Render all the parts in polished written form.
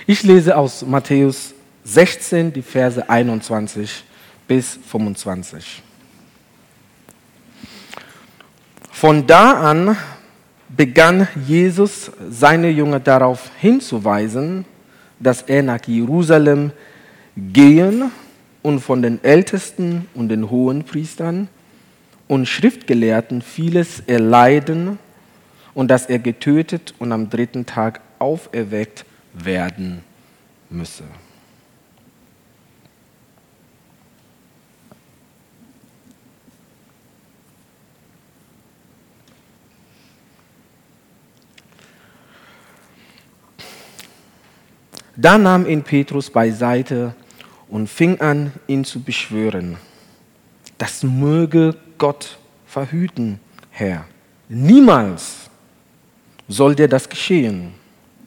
Ich lese aus Matthäus 16 die Verse 21 bis 25. Von da an begann Jesus, seine Jünger darauf hinzuweisen, dass er nach Jerusalem gehen und von den Ältesten und den Hohenpriestern und Schriftgelehrten vieles erleiden und dass er getötet und am 3. Tag auferweckt werden müsse. Da nahm ihn Petrus beiseite und fing an, ihn zu beschwören. Das möge Gott verhüten, Herr. Niemals soll dir das geschehen.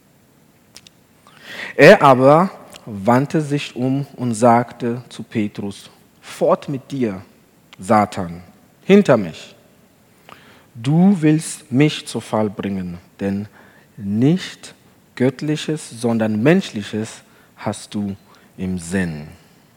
Er aber wandte sich um und sagte zu Petrus: Fort mit dir, Satan, hinter mich. Du willst mich zu Fall bringen, denn nicht Göttliches, sondern Menschliches hast du im Sinn.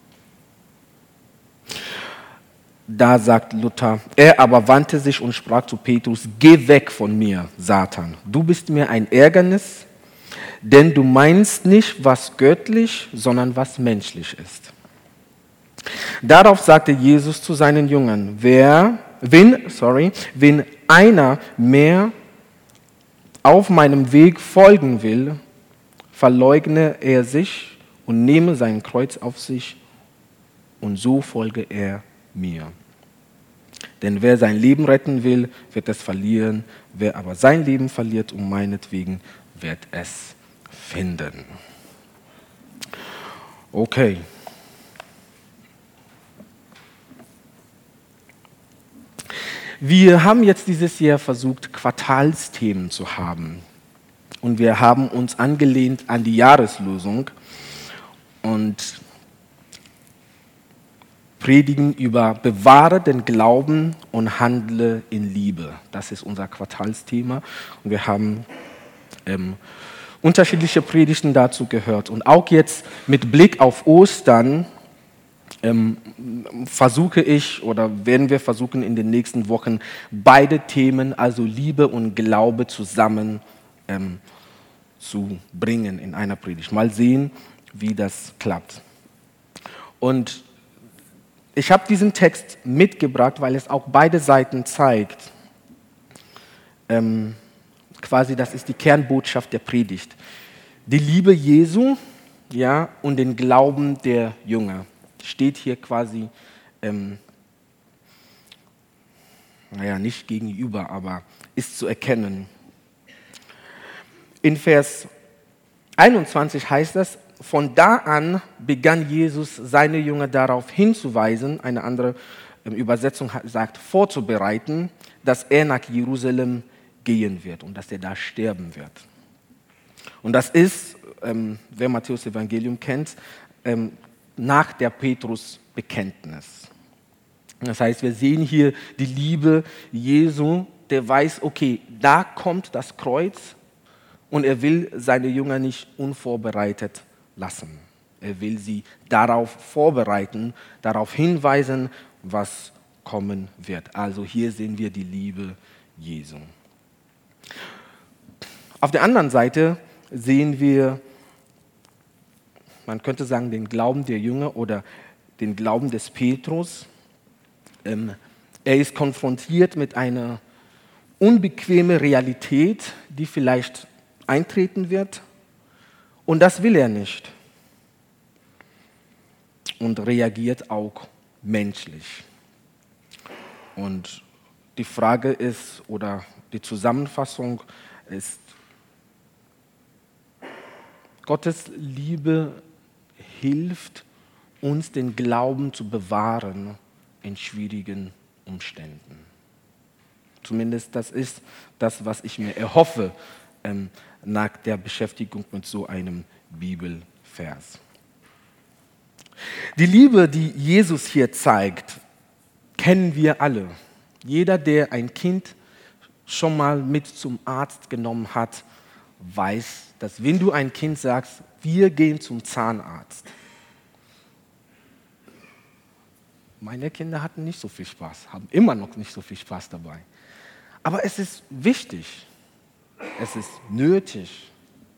Da sagt Luther, er aber wandte sich und sprach zu Petrus: Geh weg von mir, Satan. Du bist mir ein Ärgernis, denn du meinst nicht, was göttlich, sondern was menschlich ist. Darauf sagte Jesus zu seinen Jüngern: Wenn einer mehr auf meinem Weg folgen will, verleugne er sich und nehme sein Kreuz auf sich, und so folge er mir. Denn wer sein Leben retten will, wird es verlieren. Wer aber sein Leben verliert um meinetwegen, wird es finden. Okay. Wir haben jetzt dieses Jahr versucht, Quartalsthemen zu haben. Und wir haben uns angelehnt an die Jahreslosung und predigen über Bewahre den Glauben und handle in Liebe. Das ist unser Quartalsthema. Und wir haben unterschiedliche Predigten dazu gehört. Und auch jetzt mit Blick auf Ostern versuche ich oder werden wir versuchen in den nächsten Wochen beide Themen, also Liebe und Glaube, zusammen zu bringen in einer Predigt. Mal sehen, wie das klappt. Und ich habe diesen Text mitgebracht, weil es auch beide Seiten zeigt. Quasi, das ist die Kernbotschaft der Predigt. Die Liebe Jesu, ja, und den Glauben der Jünger. Steht hier quasi, nicht gegenüber, aber ist zu erkennen. In Vers 21 heißt es: Von da an begann Jesus, seine Jünger darauf hinzuweisen, eine andere Übersetzung sagt, vorzubereiten, dass er nach Jerusalem gehen wird und dass er da sterben wird. Und das ist, wer Matthäus Evangelium kennt, nach der Petrus-Bekenntnis. Das heißt, wir sehen hier die Liebe Jesu, der weiß, okay, da kommt das Kreuz und er will seine Jünger nicht unvorbereitet lassen. Er will sie darauf vorbereiten, darauf hinweisen, was kommen wird. Also hier sehen wir die Liebe Jesu. Auf der anderen Seite sehen wir, man könnte sagen, den Glauben der Jünger oder den Glauben des Petrus. Er ist konfrontiert mit einer unbequemen Realität, die vielleicht eintreten wird. Und das will er nicht. Und reagiert auch menschlich. Und die Frage ist, oder die Zusammenfassung ist, Gottes Liebe hilft uns, den Glauben zu bewahren in schwierigen Umständen. Zumindest das ist das, was ich mir erhoffe nach der Beschäftigung mit so einem Bibelvers. Die Liebe, die Jesus hier zeigt, kennen wir alle. Jeder, der ein Kind schon mal mit zum Arzt genommen hat weiß, dass wenn du ein Kind sagst, wir gehen zum Zahnarzt. Meine Kinder hatten nicht so viel Spaß, haben immer noch nicht so viel Spaß dabei. Aber es ist wichtig, es ist nötig.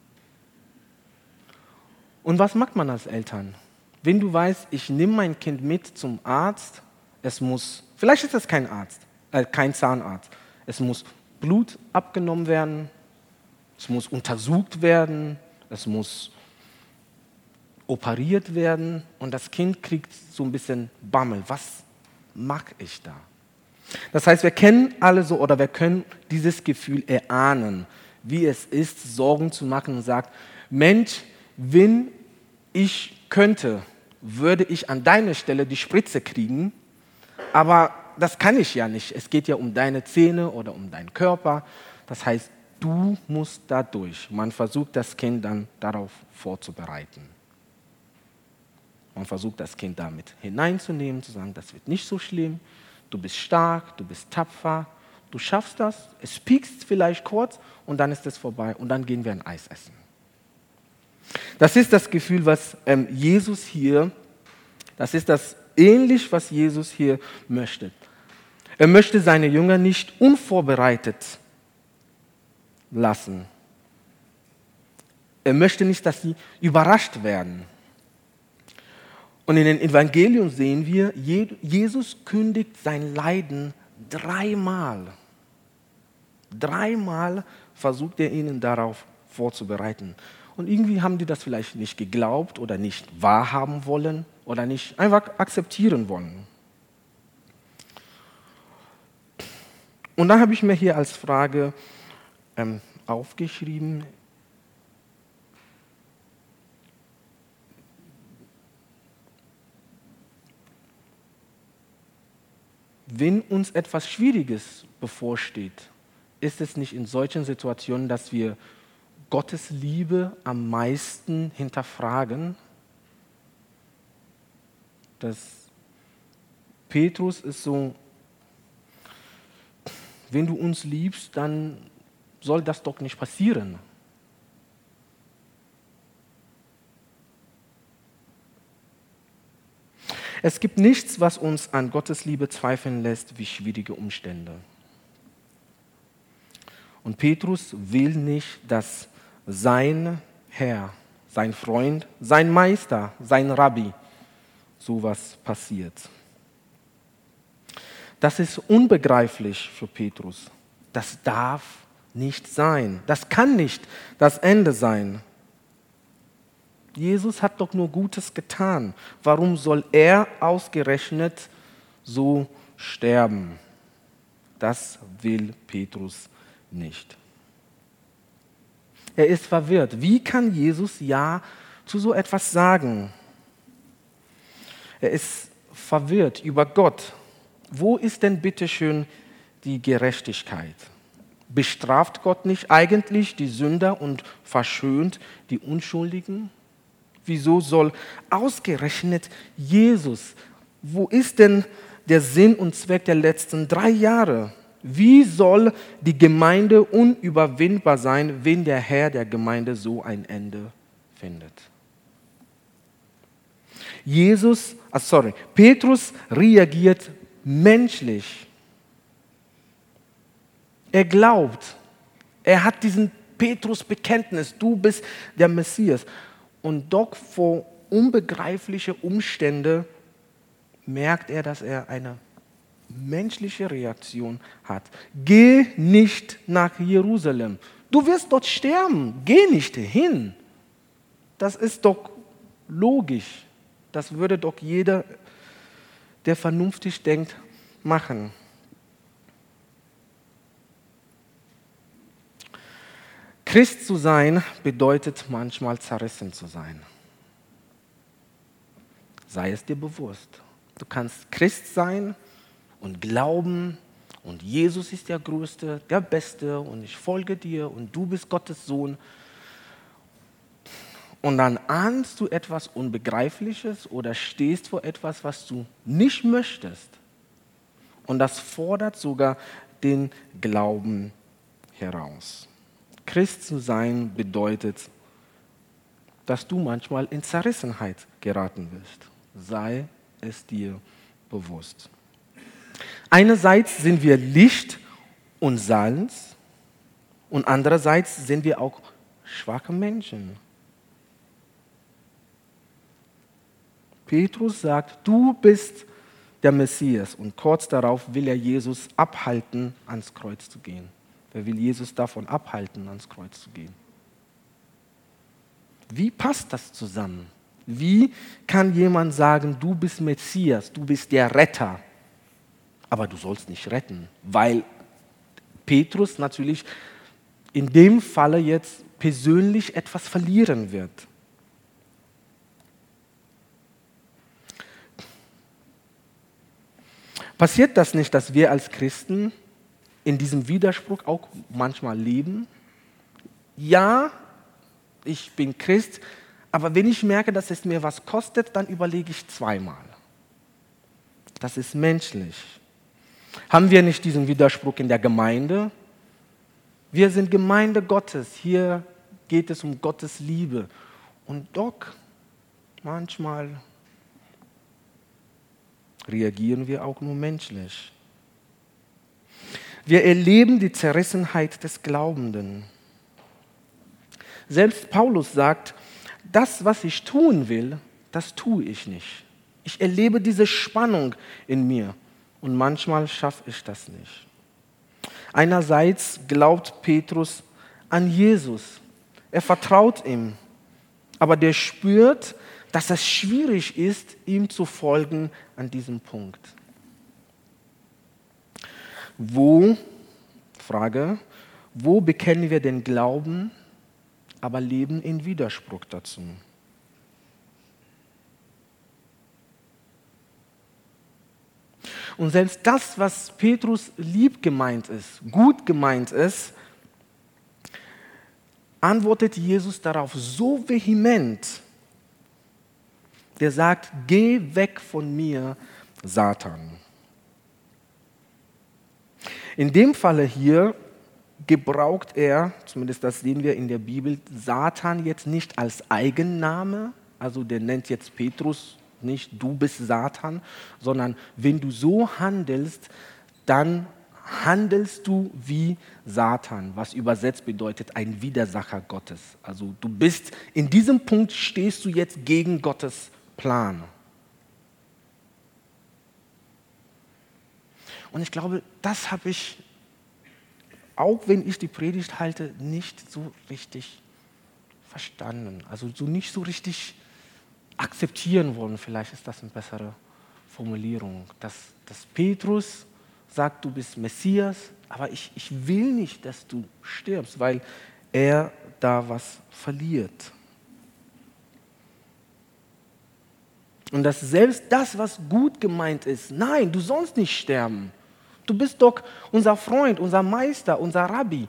Und was macht man als Eltern? Wenn du weißt, ich nehme mein Kind mit zum Arzt, vielleicht ist es kein Zahnarzt, es muss Blut abgenommen werden, es muss untersucht werden, es muss operiert werden und das Kind kriegt so ein bisschen Bammel. Was mache ich da? Das heißt, wir kennen alle so oder wir können dieses Gefühl erahnen, wie es ist, Sorgen zu machen und sagt, Mensch, wenn ich könnte, würde ich an deiner Stelle die Spritze kriegen, aber das kann ich ja nicht. Es geht ja um deine Zähne oder um deinen Körper. Das heißt, du musst da durch. Man versucht, das Kind dann darauf vorzubereiten. Man versucht, das Kind damit hineinzunehmen, zu sagen, das wird nicht so schlimm, du bist stark, du bist tapfer, du schaffst das, es piekst vielleicht kurz und dann ist es vorbei und dann gehen wir ein Eis essen. Das ist das Gefühl, was Jesus hier, das ist das ähnlich, was Jesus hier möchte. Er möchte seine Jünger nicht unvorbereitet lassen. Er möchte nicht, dass sie überrascht werden. Und in den Evangelien sehen wir, Jesus kündigt sein Leiden dreimal. Dreimal versucht er ihnen darauf vorzubereiten. Und irgendwie haben die das vielleicht nicht geglaubt oder nicht wahrhaben wollen oder nicht einfach akzeptieren wollen. Und dann habe ich mir hier als Frage aufgeschrieben, wenn uns etwas Schwieriges bevorsteht, ist es nicht in solchen Situationen, dass wir Gottes Liebe am meisten hinterfragen? Das Petrus ist so, wenn du uns liebst, dann soll das doch nicht passieren. Es gibt nichts, was uns an Gottes Liebe zweifeln lässt, wie schwierige Umstände. Und Petrus will nicht, dass sein Herr, sein Freund, sein Meister, sein Rabbi, sowas passiert. Das ist unbegreiflich für Petrus. Das darf nicht sein. Das kann nicht das Ende sein. Jesus hat doch nur Gutes getan. Warum soll er ausgerechnet so sterben? Das will Petrus nicht. Er ist verwirrt. Wie kann Jesus Ja zu so etwas sagen? Er ist verwirrt über Gott. Wo ist denn bitteschön die Gerechtigkeit? Bestraft Gott nicht eigentlich die Sünder und verschönt die Unschuldigen? Wieso soll ausgerechnet Jesus, wo ist denn der Sinn und Zweck der letzten 3 Jahre? Wie soll die Gemeinde unüberwindbar sein, wenn der Herr der Gemeinde so ein Ende findet? Petrus reagiert menschlich. Er glaubt, er hat diesen Petrus-Bekenntnis, du bist der Messias. Und doch vor unbegreifliche Umstände merkt er, dass er eine menschliche Reaktion hat. Geh nicht nach Jerusalem. Du wirst dort sterben. Geh nicht hin. Das ist doch logisch. Das würde doch jeder, der vernünftig denkt, machen. Christ zu sein bedeutet manchmal zerrissen zu sein. Sei es dir bewusst. Du kannst Christ sein und glauben und Jesus ist der Größte, der Beste und ich folge dir und du bist Gottes Sohn. Und dann ahnst du etwas Unbegreifliches oder stehst vor etwas, was du nicht möchtest. Und das fordert sogar den Glauben heraus. Christ zu sein bedeutet, dass du manchmal in Zerrissenheit geraten wirst. Sei es dir bewusst. Einerseits sind wir Licht und Salz und andererseits sind wir auch schwache Menschen. Petrus sagt, du bist der Messias und kurz darauf will er Jesus abhalten, ans Kreuz zu gehen. Er will Jesus davon abhalten, ans Kreuz zu gehen. Wie passt das zusammen? Wie kann jemand sagen, du bist Messias, du bist der Retter, aber du sollst nicht retten? Weil Petrus natürlich in dem Falle jetzt persönlich etwas verlieren wird. Passiert das nicht, dass wir als Christen in diesem Widerspruch auch manchmal leben? Ja, ich bin Christ, aber wenn ich merke, dass es mir was kostet, dann überlege ich zweimal. Das ist menschlich. Haben wir nicht diesen Widerspruch in der Gemeinde? Wir sind Gemeinde Gottes. Hier geht es um Gottes Liebe. Und doch, manchmal reagieren wir auch nur menschlich. Wir erleben die Zerrissenheit des Glaubenden. Selbst Paulus sagt, das, was ich tun will, das tue ich nicht. Ich erlebe diese Spannung in mir und manchmal schaffe ich das nicht. Einerseits glaubt Petrus an Jesus. Er vertraut ihm, aber der spürt, dass es schwierig ist, ihm zu folgen an diesem Punkt. Wo bekennen wir den Glauben, aber leben in Widerspruch dazu? Und selbst das, was Petrus lieb gemeint ist, gut gemeint ist, antwortet Jesus darauf so vehement. Der sagt, geh weg von mir, Satan. In dem Falle hier gebraucht er, zumindest das sehen wir in der Bibel, Satan jetzt nicht als Eigenname, also der nennt jetzt Petrus nicht, du bist Satan, sondern wenn du so handelst, dann handelst du wie Satan, was übersetzt bedeutet ein Widersacher Gottes. Also du bist, in diesem Punkt stehst du jetzt gegen Gottes Plan. Und ich glaube, das habe ich, auch wenn ich die Predigt halte, nicht so richtig verstanden. Also so nicht so richtig akzeptieren wollen. Vielleicht ist das eine bessere Formulierung. Dass Petrus sagt, du bist Messias, aber ich will nicht, dass du stirbst, weil er da was verliert. Und dass selbst das, was gut gemeint ist, nein, du sollst nicht sterben. Du bist doch unser Freund, unser Meister, unser Rabbi.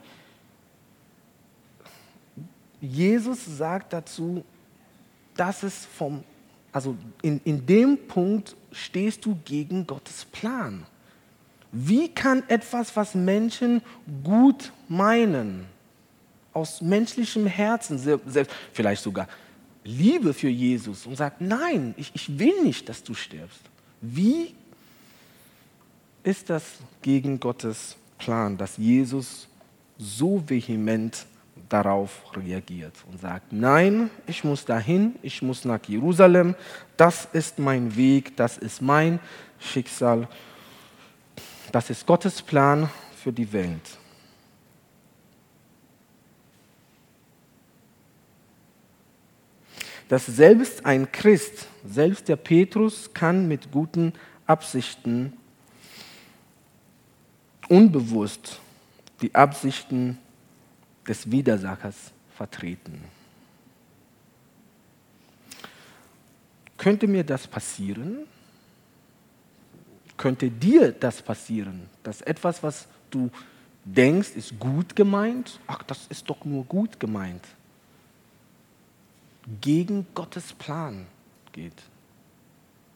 Jesus sagt dazu, dass es in dem Punkt stehst du gegen Gottes Plan. Wie kann etwas, was Menschen gut meinen, aus menschlichem Herzen, selbst vielleicht sogar Liebe für Jesus und sagt, nein, ich will nicht, dass du stirbst. Wie ist das gegen Gottes Plan, dass Jesus so vehement darauf reagiert und sagt, nein, ich muss dahin, ich muss nach Jerusalem, das ist mein Weg, das ist mein Schicksal, das ist Gottes Plan für die Welt. Dass selbst ein Christ, selbst der Petrus, kann mit guten Absichten unbewusst die Absichten des Widersachers vertreten. Könnte mir das passieren? Könnte dir das passieren, dass etwas, was du denkst, ist gut gemeint, ach, das ist doch nur gut gemeint, gegen Gottes Plan geht?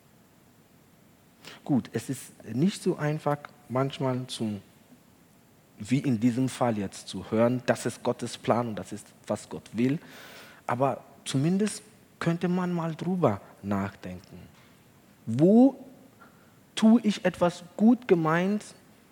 Gut, es ist nicht so einfach, manchmal zu wie in diesem Fall jetzt zu hören, das ist Gottes Plan und das ist, was Gott will. Aber zumindest könnte man mal drüber nachdenken. Wo tue ich etwas gut gemeint,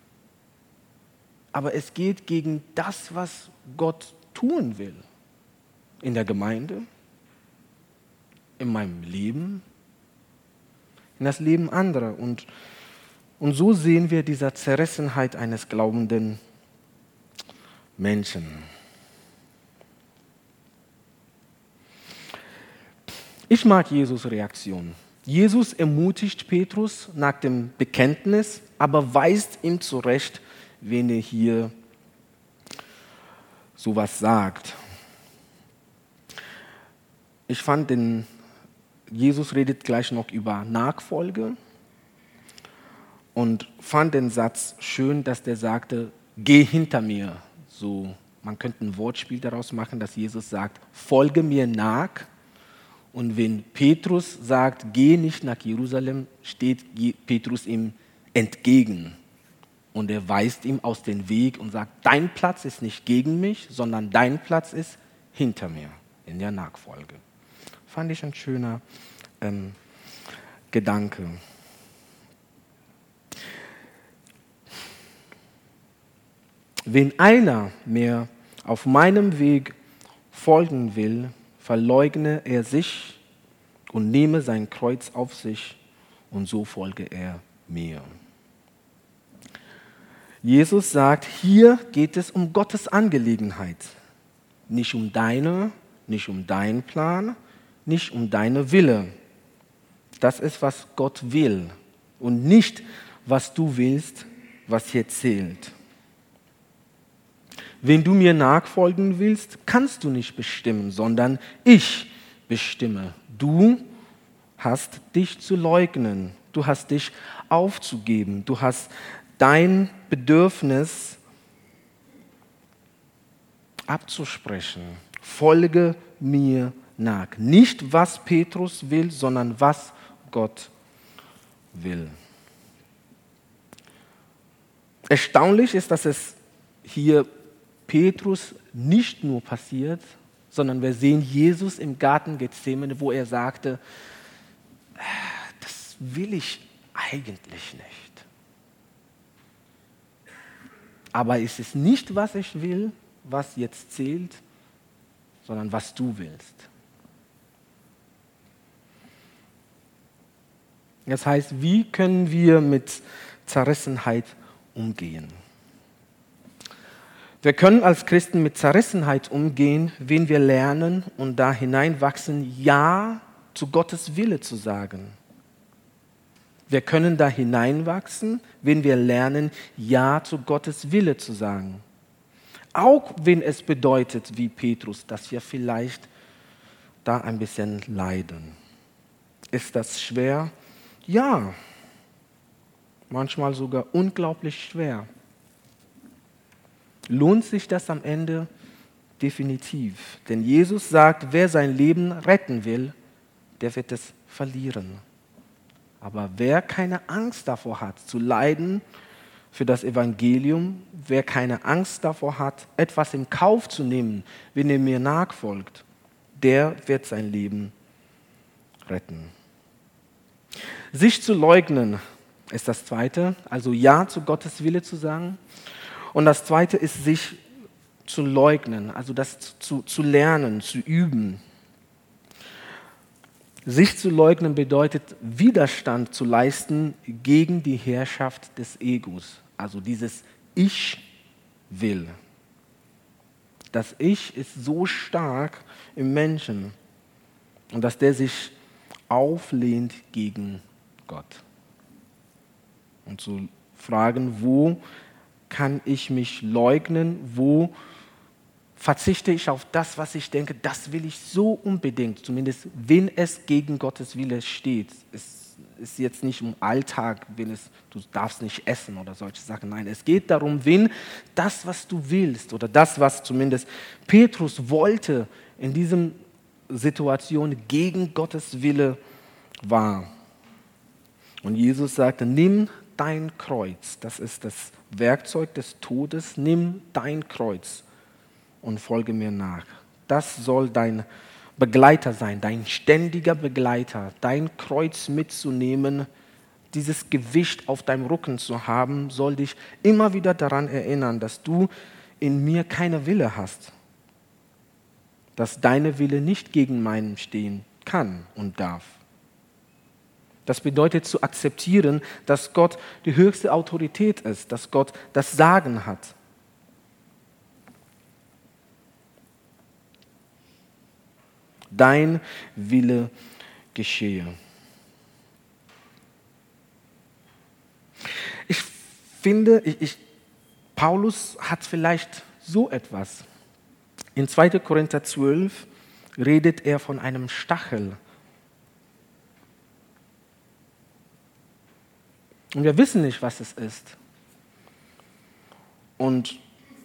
aber es geht gegen das, was Gott tun will? In der Gemeinde, in meinem Leben, in das Leben anderer. Und so sehen wir diese Zerrissenheit eines glaubenden Menschen. Ich mag Jesus' Reaktion. Jesus ermutigt Petrus nach dem Bekenntnis, aber weist ihm zurecht, wenn er hier sowas sagt. Ich fand, Jesus redet gleich noch über Nachfolge und fand den Satz schön, dass der sagte, geh hinter mir. So, man könnte ein Wortspiel daraus machen, dass Jesus sagt, folge mir nach. Und wenn Petrus sagt, geh nicht nach Jerusalem, steht Petrus ihm entgegen. Und er weist ihm aus dem Weg und sagt, dein Platz ist nicht gegen mich, sondern dein Platz ist hinter mir in der Nachfolge. Fand ich ein schöner Gedanke. Wenn einer mir auf meinem Weg folgen will, verleugne er sich und nehme sein Kreuz auf sich und so folge er mir. Jesus sagt, hier geht es um Gottes Angelegenheit, nicht um deine, nicht um deinen Plan, nicht um deine Wille. Das ist, was Gott will und nicht, was du willst, was hier zählt. Wenn du mir nachfolgen willst, kannst du nicht bestimmen, sondern ich bestimme. Du hast dich zu leugnen, du hast dich aufzugeben, du hast dein Bedürfnis abzusprechen. Folge mir nach. Nicht, was Petrus will, sondern was Gott will. Erstaunlich ist, dass es hier Petrus nicht nur passiert, sondern wir sehen Jesus im Garten Gethsemane, wo er sagte, das will ich eigentlich nicht. Aber es ist nicht, was ich will, was jetzt zählt, sondern was du willst. Das heißt, wie können wir mit Zerrissenheit umgehen? Wir können als Christen mit Zerrissenheit umgehen, wenn wir lernen und da hineinwachsen, Ja zu Gottes Wille zu sagen. Wir können da hineinwachsen, wenn wir lernen, Ja zu Gottes Wille zu sagen. Auch wenn es bedeutet, wie Petrus, dass wir vielleicht da ein bisschen leiden. Ist das schwer? Ja, manchmal sogar unglaublich schwer. Lohnt sich das am Ende? Definitiv. Denn Jesus sagt, wer sein Leben retten will, der wird es verlieren. Aber wer keine Angst davor hat, zu leiden für das Evangelium, wer keine Angst davor hat, etwas in Kauf zu nehmen, wenn er mir nachfolgt, der wird sein Leben retten. Sich zu leugnen ist das Zweite, also Ja zu Gottes Wille zu sagen. Und das Zweite ist, sich zu leugnen, also das zu lernen, zu üben. Sich zu leugnen bedeutet, Widerstand zu leisten gegen die Herrschaft des Egos. Also dieses Ich will. Das Ich ist so stark im Menschen und dass der sich auflehnt gegen Gott. Und zu fragen, wo kann ich mich leugnen, wo verzichte ich auf das, was ich denke, das will ich so unbedingt, zumindest wenn es gegen Gottes Wille steht. Es ist jetzt nicht im Alltag, du darfst nicht essen oder solche Sachen. Nein, es geht darum, wenn das, was du willst oder das, was zumindest Petrus wollte, in dieser Situation gegen Gottes Wille war. Und Jesus sagte, nimm dein Kreuz. Das ist das Werkzeug des Todes. Nimm dein Kreuz und folge mir nach. Das soll dein Begleiter sein, dein ständiger Begleiter, dein Kreuz mitzunehmen, dieses Gewicht auf deinem Rücken zu haben, soll dich immer wieder daran erinnern, dass du in mir keine Wille hast, dass deine Wille nicht gegen meinen stehen kann und darf. Das bedeutet zu akzeptieren, dass Gott die höchste Autorität ist, dass Gott das Sagen hat. Dein Wille geschehe. Ich finde, Paulus hat vielleicht so etwas. In 2. Korinther 12 redet er von einem Stachel. Und wir wissen nicht, was es ist. Und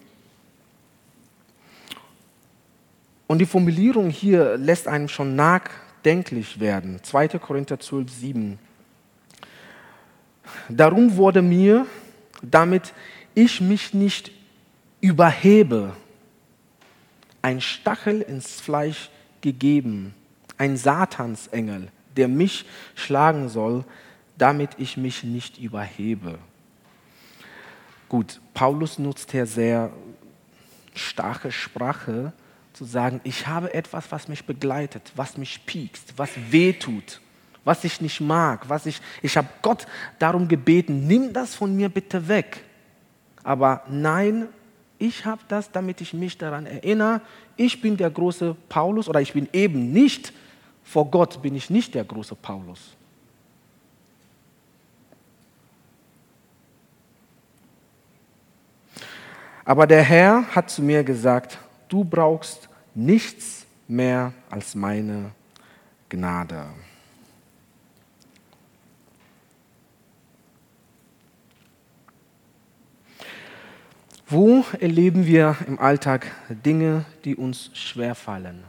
die Formulierung hier lässt einem schon nachdenklich werden. 2. Korinther 12, 7. Darum wurde mir, damit ich mich nicht überhebe, ein Stachel ins Fleisch gegeben, ein Satansengel, der mich schlagen soll, damit ich mich nicht überhebe. Gut, Paulus nutzt hier sehr starke Sprache, zu sagen, ich habe etwas, was mich begleitet, was mich piekst, was wehtut, was ich nicht mag, ich habe Gott darum gebeten, nimm das von mir bitte weg. Aber nein, ich habe das, damit ich mich daran erinnere, ich bin der große Paulus oder ich bin eben nicht, vor Gott bin ich nicht der große Paulus. Aber der Herr hat zu mir gesagt, du brauchst nichts mehr als meine Gnade. Wo erleben wir im Alltag Dinge, die uns schwerfallen?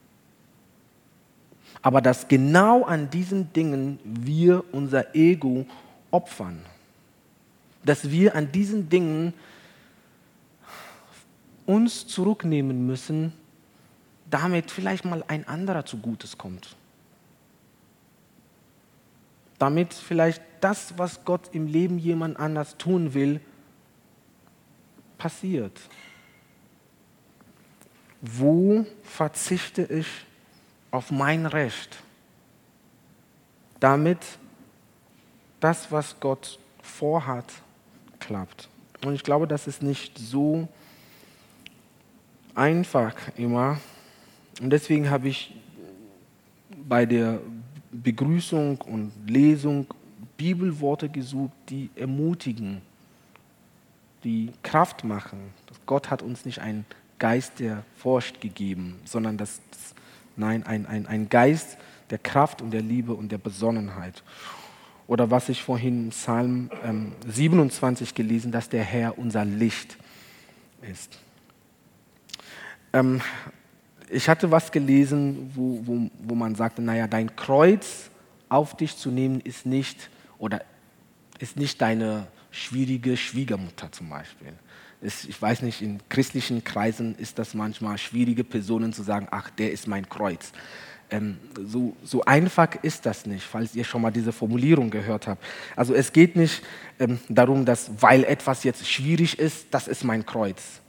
Aber dass genau an diesen Dingen wir unser Ego opfern. Dass wir an diesen Dingen uns zurücknehmen müssen, damit vielleicht mal ein anderer zu Gutes kommt. Damit vielleicht das, was Gott im Leben jemand anders tun will, passiert. Wo verzichte ich auf mein Recht, damit das, was Gott vorhat, klappt? Und ich glaube, das ist nicht so einfach immer. Und deswegen habe ich bei der Begrüßung und Lesung Bibelworte gesucht, die ermutigen, die Kraft machen. Gott hat uns nicht einen Geist der Furcht gegeben, sondern ein Geist der Kraft und der Liebe und der Besonnenheit. Oder was ich vorhin im Psalm 27 gelesen, dass der Herr unser Licht ist. Ich hatte was gelesen, wo man sagte, naja, dein Kreuz auf dich zu nehmen ist nicht deine schwierige Schwiegermutter zum Beispiel. Ich weiß nicht, in christlichen Kreisen ist das manchmal schwierige Personen zu sagen, ach, der ist mein Kreuz. So einfach ist das nicht, falls ihr schon mal diese Formulierung gehört habt. Also es geht nicht darum, dass, weil etwas jetzt schwierig ist, das ist mein Kreuz.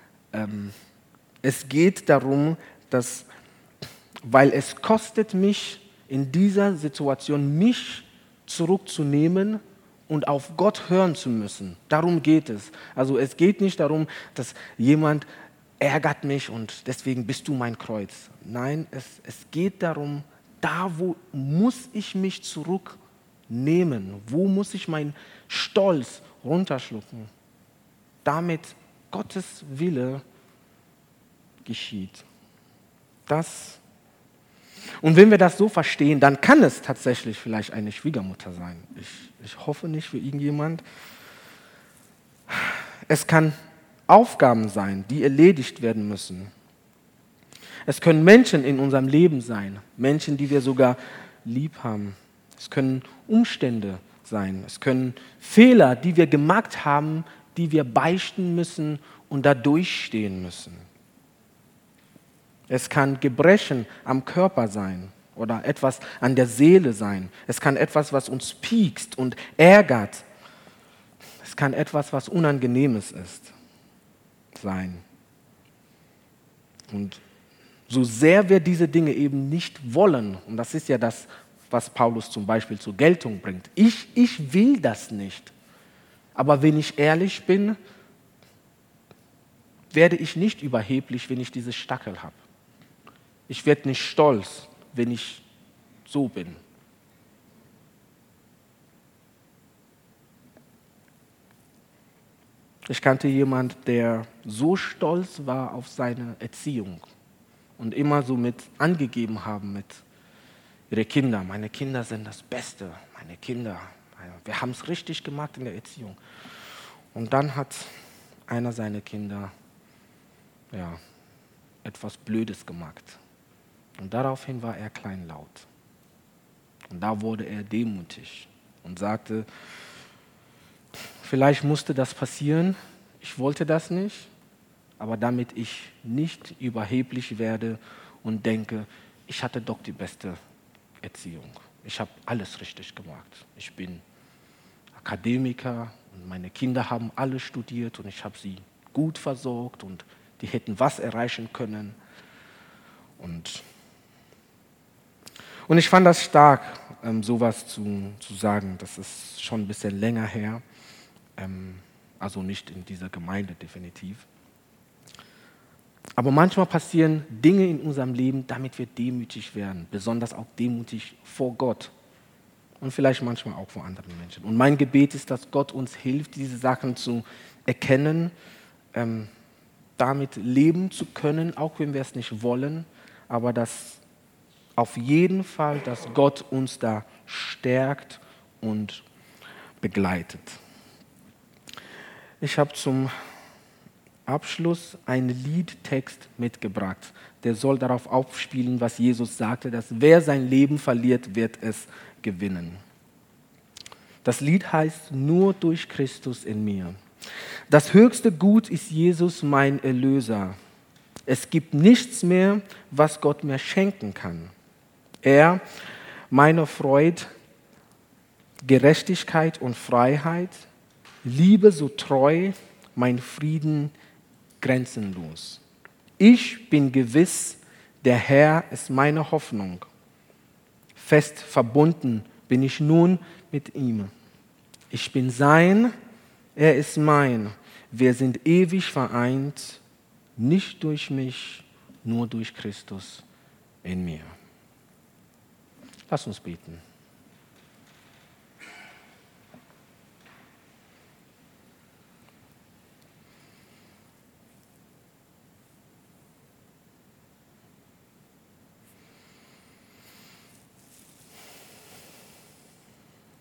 Es geht darum, dass, weil es kostet mich in dieser Situation, mich zurückzunehmen und auf Gott hören zu müssen. Darum geht es. Also es geht nicht darum, dass jemand ärgert mich und deswegen bist du mein Kreuz. Nein, es geht darum, da wo muss ich mich zurücknehmen, wo muss ich meinen Stolz runterschlucken, damit Gottes Wille geschieht. Und wenn wir das so verstehen, dann kann es tatsächlich vielleicht eine Schwiegermutter sein. Ich hoffe nicht für irgendjemand. Es kann Aufgaben sein, die erledigt werden müssen. Es können Menschen in unserem Leben sein, Menschen, die wir sogar lieb haben. Es können Umstände sein. Es können Fehler, die wir gemacht haben, die wir beichten müssen und da durchstehen müssen. Es kann Gebrechen am Körper sein oder etwas an der Seele sein. Es kann etwas, was uns piekst und ärgert. Es kann etwas, was Unangenehmes ist, sein. Und so sehr wir diese Dinge eben nicht wollen, und das ist ja das, was Paulus zum Beispiel zur Geltung bringt. Ich will das nicht. Aber wenn ich ehrlich bin, werde ich nicht überheblich, wenn ich diese Stackel habe. Ich werde nicht stolz, wenn ich so bin. Ich kannte jemanden, der so stolz war auf seine Erziehung und immer so mit angegeben haben mit ihre Kinder. Meine Kinder sind das Beste. Meine Kinder, wir haben es richtig gemacht in der Erziehung. Und dann hat einer seiner Kinder etwas Blödes gemacht. Und daraufhin war er kleinlaut. Und da wurde er demütig und sagte, vielleicht musste das passieren, ich wollte das nicht, aber damit ich nicht überheblich werde und denke, ich hatte doch die beste Erziehung. Ich habe alles richtig gemacht. Ich bin Akademiker und meine Kinder haben alle studiert und ich habe sie gut versorgt und die hätten was erreichen können. Und ich fand das stark, sowas zu sagen. Das ist schon ein bisschen länger her. Also nicht in dieser Gemeinde definitiv. Aber manchmal passieren Dinge in unserem Leben, damit wir demütig werden. Besonders auch demütig vor Gott. Und vielleicht manchmal auch vor anderen Menschen. Und mein Gebet ist, dass Gott uns hilft, diese Sachen zu erkennen, damit leben zu können, auch wenn wir es nicht wollen. Aber dass auf jeden Fall, dass Gott uns da stärkt und begleitet. Ich habe zum Abschluss einen Liedtext mitgebracht. Der soll darauf aufspielen, was Jesus sagte, dass wer sein Leben verliert, wird es gewinnen. Das Lied heißt Nur durch Christus in mir. Das höchste Gut ist Jesus, mein Erlöser. Es gibt nichts mehr, was Gott mir schenken kann. Er, meine Freude, Gerechtigkeit und Freiheit, Liebe so treu, mein Frieden grenzenlos. Ich bin gewiss, der Herr ist meine Hoffnung. Fest verbunden bin ich nun mit ihm. Ich bin sein, er ist mein. Wir sind ewig vereint, nicht durch mich, nur durch Christus in mir. Lass uns beten.